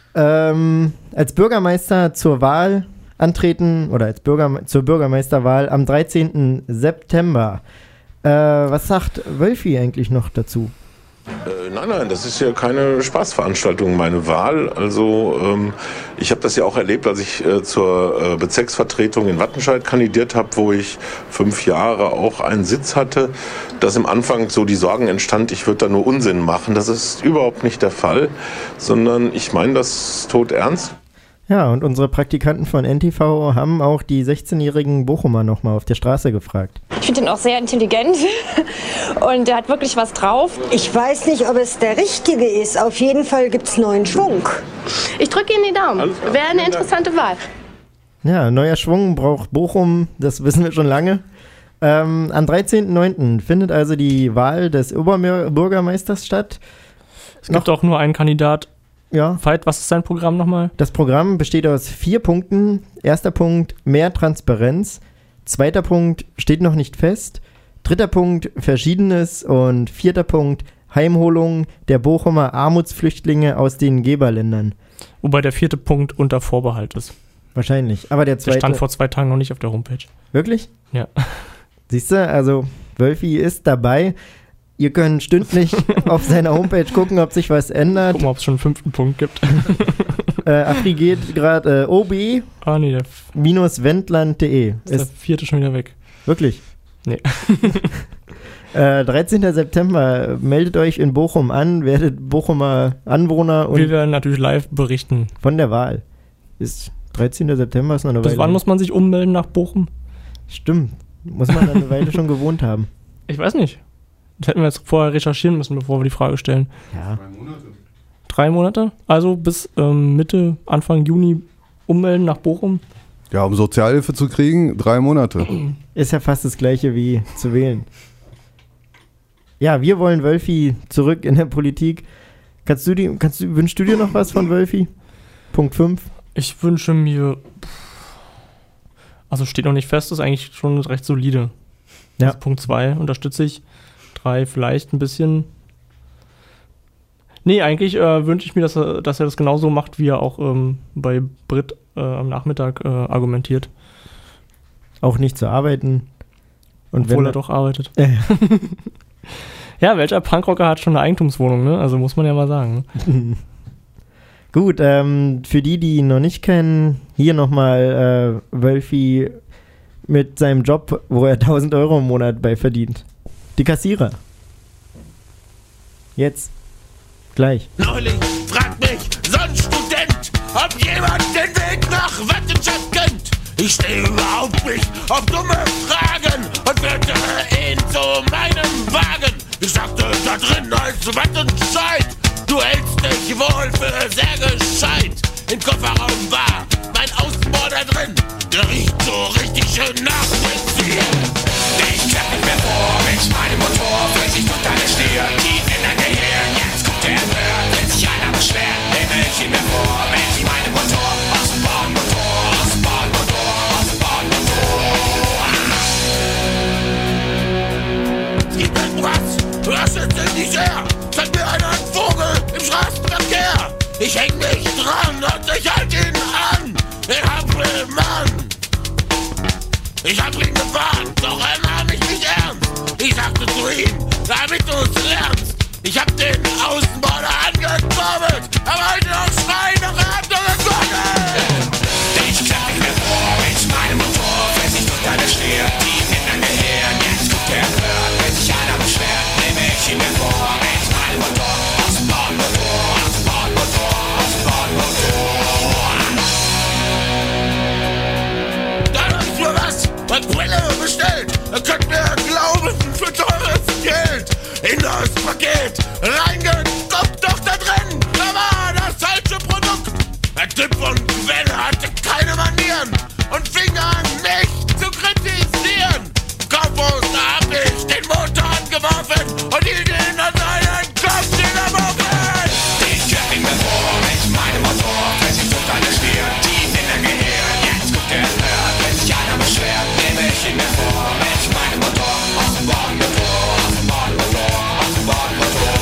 als Bürgermeister zur Wahl antreten oder als zur Bürgermeisterwahl am 13. September. Was sagt Wölfi eigentlich noch dazu? Nein, das ist ja keine Spaßveranstaltung, meine Wahl. Also ich habe das ja auch erlebt, als ich zur Bezirksvertretung in Wattenscheid kandidiert habe, wo ich 5 Jahre auch einen Sitz hatte, dass im Anfang so die Sorgen entstand, ich würde da nur Unsinn machen. Das ist überhaupt nicht der Fall, sondern ich meine das todernst. Ja, und unsere Praktikanten von NTV haben auch die 16-jährigen Bochumer nochmal auf der Straße gefragt. Ich finde ihn auch sehr intelligent und er hat wirklich was drauf. Ich weiß nicht, ob es der Richtige ist. Auf jeden Fall gibt es neuen Schwung. Ich drücke Ihnen die Daumen. Wäre eine interessante Wahl. Ja, neuer Schwung braucht Bochum, das wissen wir schon lange. Am 13.09. findet also die Wahl des Oberbürgermeisters statt. Es gibt auch nur einen Kandidat. Ja. Veit, was ist sein Programm nochmal? Das Programm besteht aus 4 Punkten. Erster Punkt, mehr Transparenz. Zweiter Punkt, steht noch nicht fest. Dritter Punkt, Verschiedenes. Und 4. Punkt, Heimholung der Bochumer Armutsflüchtlinge aus den Geberländern. Wobei der 4. Punkt unter Vorbehalt ist. Wahrscheinlich. Aber der zweite... Der stand vor 2 Tagen noch nicht auf der Homepage. Wirklich? Ja. Siehst du, also Wölfi ist dabei. Ihr könnt stündlich auf seiner Homepage gucken, ob sich was ändert. Gucken, ob es schon einen 5. Punkt gibt. Afri geht gerade ob-wendland.de. Ist der 4. schon wieder weg. Wirklich? Nee. 13. September, meldet euch in Bochum an, werdet Bochumer Anwohner. Und wir werden natürlich live berichten. Von der Wahl. Ist 13. September ist noch eine Weile. Bis wann muss man sich ummelden nach Bochum? Stimmt. Muss man eine Weile schon gewohnt haben. Ich weiß nicht. Das hätten wir jetzt vorher recherchieren müssen, bevor wir die Frage stellen. Ja. 3 Monate? Also bis Mitte, Anfang Juni ummelden nach Bochum? Ja, um Sozialhilfe zu kriegen, 3 Monate. Ist ja fast das Gleiche wie zu wählen. Ja, wir wollen Wölfi zurück in der Politik. Wünschst du dir noch was von Wölfi? Punkt 5. Ich wünsche mir, also steht noch nicht fest, ist eigentlich schon recht solide. Ja. Also Punkt 2 unterstütze ich. 3 vielleicht ein bisschen. Nee, eigentlich wünsche ich mir, dass er das genauso macht, wie er auch bei Brit am Nachmittag argumentiert. Auch nicht zu arbeiten. Und obwohl er doch arbeitet. Ja, welcher Punkrocker hat schon eine Eigentumswohnung, ne? Also muss man ja mal sagen. Ne? Gut, für die ihn noch nicht kennen, hier nochmal Wölfi mit seinem Job, wo er 1.000 Euro im Monat bei verdient. Die Kassierer. Jetzt. Gleich. Neulich fragt mich so ein Student, ob jemand den Weg nach Wattenscheid kennt. Ich stehe überhaupt nicht auf dumme Fragen und führte ihn zu meinem Wagen. Ich sagte, da drin heißt Wattenscheid. Du hältst dich wohl für sehr gescheit. Im Kofferraum war mein Außenborder drin. der riecht so richtig schön nach Benzin. Ich klapp nicht mehr vor mit meinem Motor, flüssig sich tut alles stier, tief in dein Gehirn. Jetzt kommt der Empört, wenn sich einer beschwert, nehme ich ihn mir vor, wenn ich meinen Motor aus dem Bahnmotor, aus dem Bahnmotor, aus dem Bahnmotor. Es gibt irgendwas, das ist nicht her. Zeig mir einer einen Vogel im Straßenverkehr. Ich häng mich dran und ich halt ihn an. Ich hab einen Mann. Ich hab ihn gewarnt, doch er nahm mich nicht ernst. Ich sagte zu ihm, damit du's lernst. Ich hab den Außenborder angekurbelt. Er wollte noch schreien, doch er hat nur gegoggelt. Ich klapp nicht mehr vor mit meinem Motor. Wenn sich tut alles stier, tief in dein Gehirn. Jetzt guckt der Empört, wenn sich einer beschwert, nehme ich ihn mir vor mit meinem Motor. Aus dem Bahnmotor, aus dem Bahnmotor, aus dem Bahnmotor. Dann hab ich mir was mit Brille bestellt. Ihr könnt mir glauben, für teures Geld. In das Paket reingeguckt, doch da drin, da war das falsche Produkt. Der Typ von Gwen hatte keine Manieren und fing an, mich zu kritisieren. Kaufhaus, da hab ich den Motor angeworfen und hielt ihn an seinen Kopf in der Muffel. Ich klapp ihn mir vor mit meinem Motor, wenn sich tut alles stier, tief in der Gehirn. Jetzt guckt der Empört, wenn sich einer beschwert, nehme ich ihn mir vor mit meinem Motor, aus dem Bahnmotor, aus dem Bahnmotor, aus dem Bahnmotor.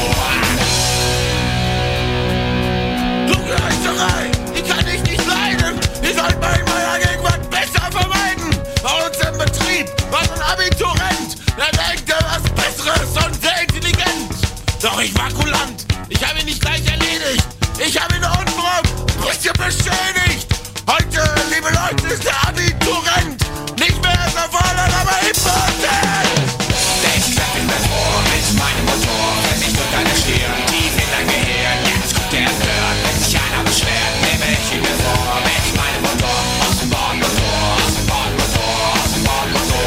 Du Geisterei, die kann ich nicht leiden. Die sollt man in meiner Gegenwart besser vermeiden. Bei uns im Betrieb war so ein Abiturient, der denkt was Besseres und sehr intelligent. Doch ich war kulant, ich habe ihn nicht gleich erledigt. Ich habe ihn untenrum ein bisschen beschädigt. Heute, liebe Leute, ist der Abiturient nicht mehr so erfordert, aber impotent. Ich klapp ihn mir vor mit meinem Motor, wenn sich tut alles stier, tief in dein Gehirn. Jetzt guckt der Empört, wenn sich einer beschwert, nehme ich ihn mir vor mit meinem Motor, aus dem Bahnmotor, aus dem Bahnmotor, aus dem Bahnmotor.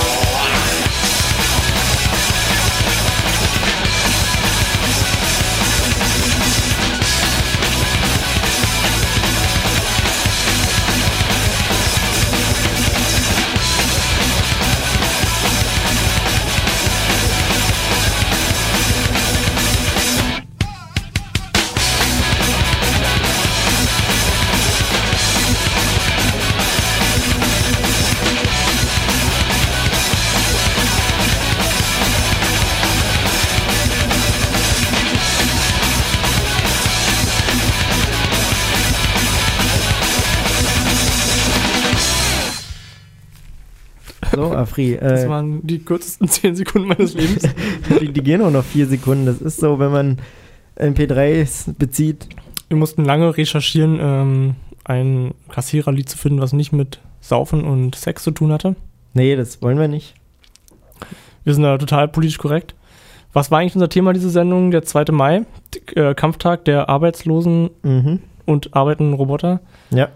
So, Afri. Das waren die kürzesten 10 Sekunden meines Lebens. die gehen auch noch 4 Sekunden. Das ist so, wenn man MP3s bezieht. Wir mussten lange recherchieren, ein Kassiererlied zu finden, was nicht mit Saufen und Sex zu tun hatte. Nee, das wollen wir nicht. Wir sind da total politisch korrekt. Was war eigentlich unser Thema dieser Sendung? Der 2. Mai, Kampftag der Arbeitslosen und arbeitenden Roboter. Ja.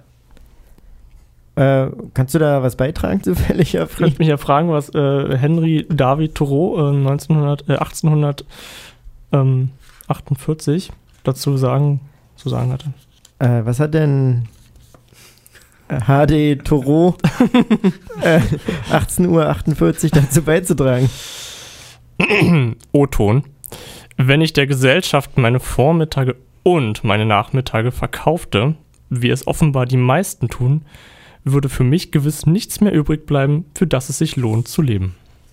Kannst du da was beitragen zufällig, Afri? Ich könnte mich ja fragen, was Henry David Thoreau 1848 dazu zu sagen hatte. Was hat denn H.D. Thoreau 18:48 Uhr dazu beizutragen? O-Ton. Wenn ich der Gesellschaft meine Vormittage und meine Nachmittage verkaufte, wie es offenbar die meisten tun, würde für mich gewiss nichts mehr übrig bleiben, für das es sich lohnt zu leben.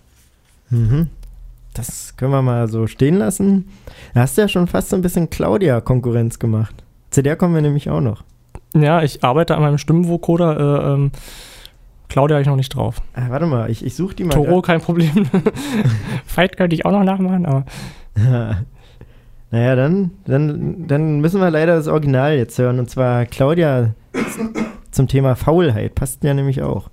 Das können wir mal so stehen lassen. Da hast du ja schon fast so ein bisschen Claudia-Konkurrenz gemacht. Zu der kommen wir nämlich auch noch. Ja, ich arbeite an meinem Stimmenvocoder. Claudia habe ich noch nicht drauf. Warte mal, ich suche die mal. Toro, kein Problem. Fight könnte ich auch noch nachmachen, aber... Naja, dann müssen wir leider das Original jetzt hören. Und zwar Claudia zum Thema Faulheit. Passt ja nämlich auch.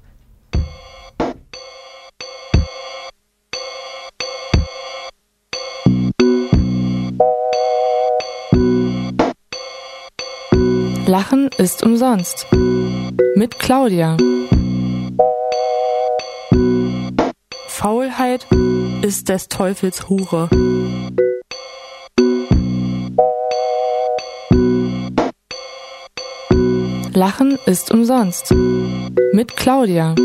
Lachen ist umsonst. Mit Claudia. Faulheit ist des Teufels Hure. Lachen ist umsonst. Mit Claudia.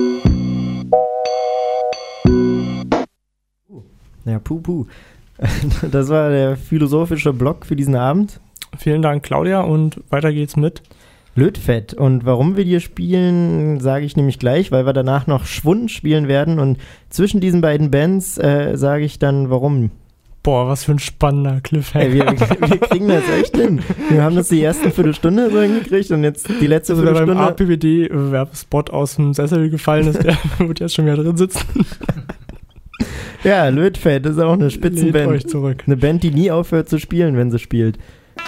Ja, puh. Das war der philosophische Block für diesen Abend. Vielen Dank, Claudia, und weiter geht's mit Lötfett. Und warum wir hier spielen, sage ich nämlich gleich, weil wir danach noch Schwund spielen werden. Und zwischen diesen beiden Bands sage ich dann, warum. Boah, was für ein spannender Cliffhanger. Ey, wir kriegen das echt hin. Wir haben das die ersten Viertelstunde so hingekriegt und jetzt die letzte Viertelstunde. Beim APBD-Werbespot aus dem Sessel gefallen ist, der wird jetzt schon wieder drin sitzen. Ja, Lötfett ist auch eine Spitzenband. Lehnt euch zurück. Eine Band, die nie aufhört zu spielen, wenn sie spielt.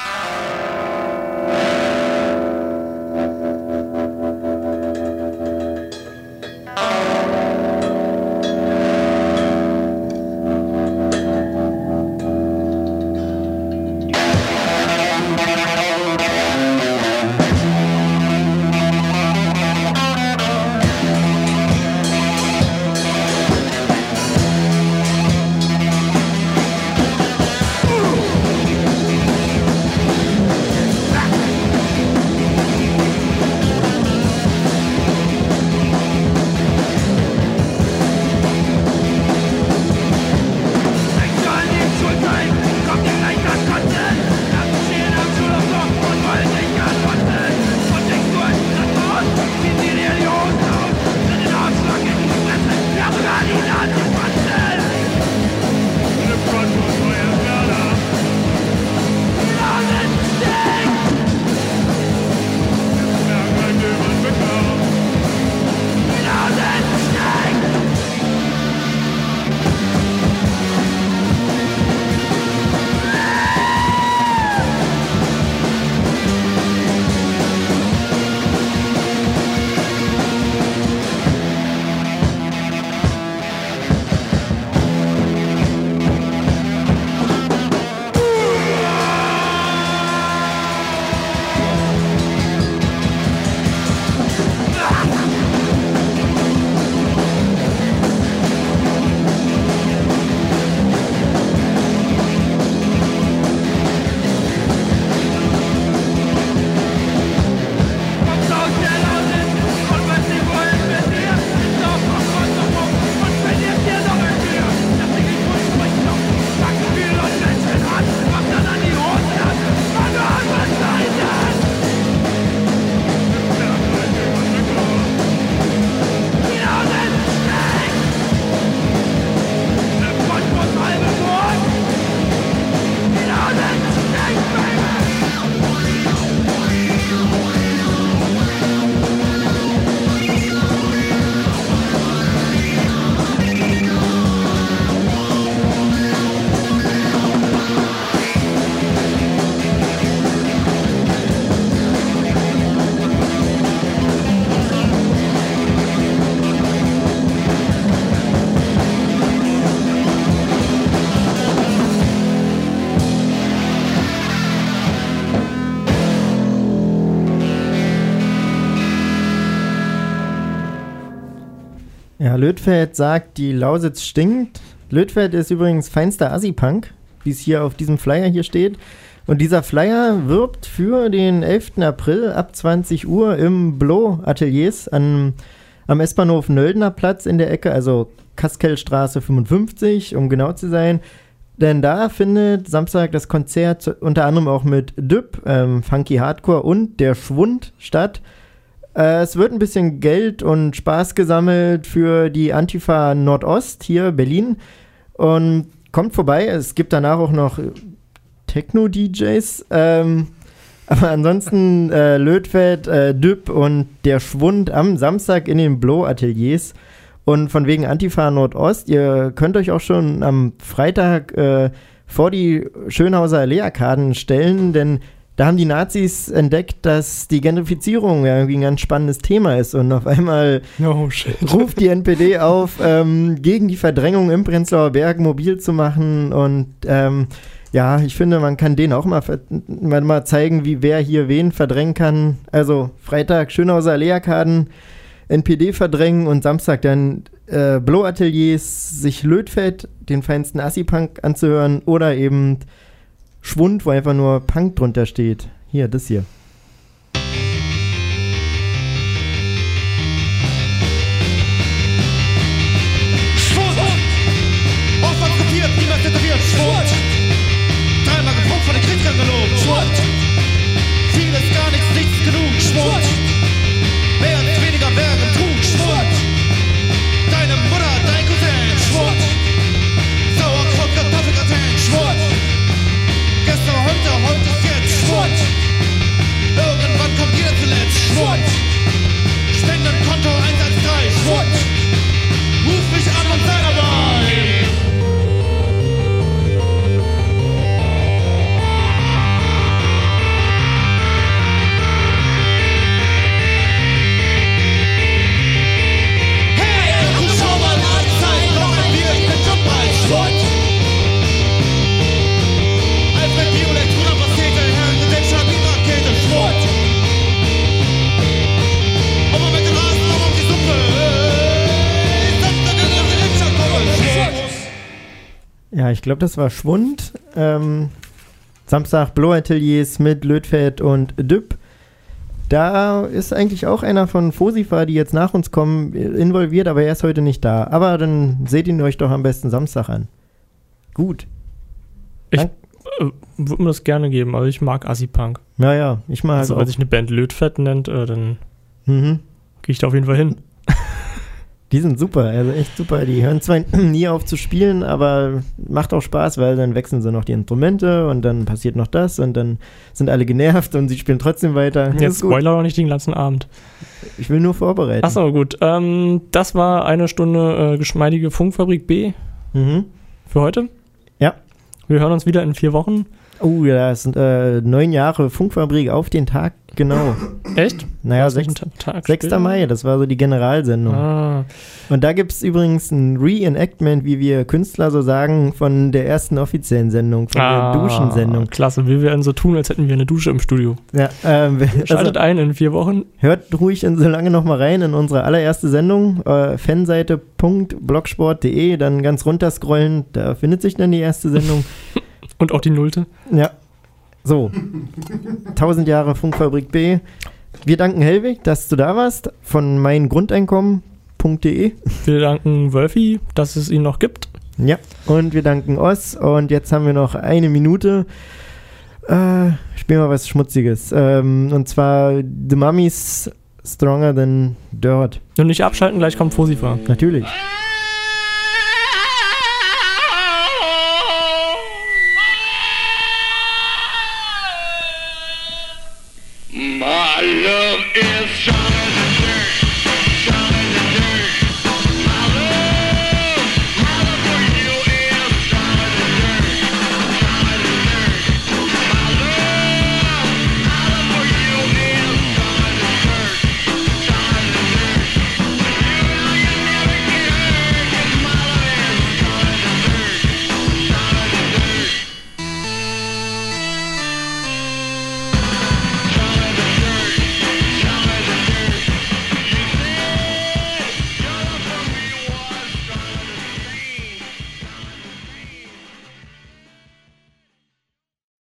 Ja, Lötfett sagt, die Lausitz stinkt. Lötfett ist übrigens feinster Assi-Punk, wie es hier auf diesem Flyer hier steht. Und dieser Flyer wirbt für den 11. April ab 20 Uhr im Blow-Ateliers am S-Bahnhof Nöldner Platz in der Ecke, also Kaskelstraße 55, um genau zu sein. Denn da findet Samstag das Konzert unter anderem auch mit Düpp, Funky Hardcore und der Schwund statt. Es wird ein bisschen Geld und Spaß gesammelt für die Antifa Nordost hier, Berlin. Und kommt vorbei. Es gibt danach auch noch Techno-DJs. Aber ansonsten Lötfett, Düpp und der Schwund am Samstag in den Blow-Ateliers. Und von wegen Antifa Nordost, ihr könnt euch auch schon am Freitag vor die Schönhauser Allee-Arkaden stellen, denn da haben die Nazis entdeckt, dass die Gentrifizierung ja irgendwie ein ganz spannendes Thema ist. Und auf einmal ruft die NPD auf, gegen die Verdrängung im Prenzlauer Berg mobil zu machen. Und ja, ich finde, man kann denen auch mal zeigen, wie wer hier wen verdrängen kann. Also Freitag Schönhauser Allee-Arkaden, NPD verdrängen und Samstag dann Blow-Ateliers, sich Lötfett, den feinsten Assi-Punk anzuhören oder eben Schwund, wo einfach nur Punk drunter steht. Hier, das hier. ich glaube, das war Schwund. Samstag Blow-Ateliers mit Lötfett und Düpp. Da ist eigentlich auch einer von Fosifa, die jetzt nach uns kommen, involviert, aber er ist heute nicht da. Aber dann seht ihn euch doch am besten Samstag an. Gut. Ich würde mir das gerne geben, aber ich mag Assi-Punk. Ja, ich mag also, auch. wenn sich eine Band Lötfett nennt, dann gehe ich da auf jeden Fall hin. Die sind super, also echt super. Die hören zwar nie auf zu spielen, aber macht auch Spaß, weil dann wechseln sie noch die Instrumente und dann passiert noch das und dann sind alle genervt und sie spielen trotzdem weiter. Jetzt Spoiler doch nicht den ganzen Abend. Ich will nur vorbereiten. Achso, gut. Das war eine Stunde geschmeidige Funkfabrik B für heute. Ja. Wir hören uns wieder in 4 Wochen. Oh ja, das sind 9 Jahre Funkfabrik auf den Tag, genau. Echt? Naja, 6. Mai, das war so die Generalsendung. Ah. Und da gibt es übrigens ein Reenactment, wie wir Künstler so sagen, von der ersten offiziellen Sendung, von der Duschensendung. Klasse, wir werden so tun, als hätten wir eine Dusche im Studio. Ja, Schaltet ein in 4 Wochen. Hört ruhig so lange noch mal rein in unsere allererste Sendung, fanseite.blogsport.de, dann ganz runter scrollen, da findet sich dann die erste Sendung. Und auch die 0. Ja. So. 1000 Jahre Funkfabrik B. Wir danken Hellwig, dass du da warst, von meingrundeinkommen.de. Wir danken Wölfi, dass es ihn noch gibt. Ja. Und wir danken Oss. Und jetzt haben wir noch 1 Minute. Spielen wir was Schmutziges. Und zwar The Mummies Stronger Than Dirt. Und nicht abschalten, gleich kommt Fosifa. Natürlich. My love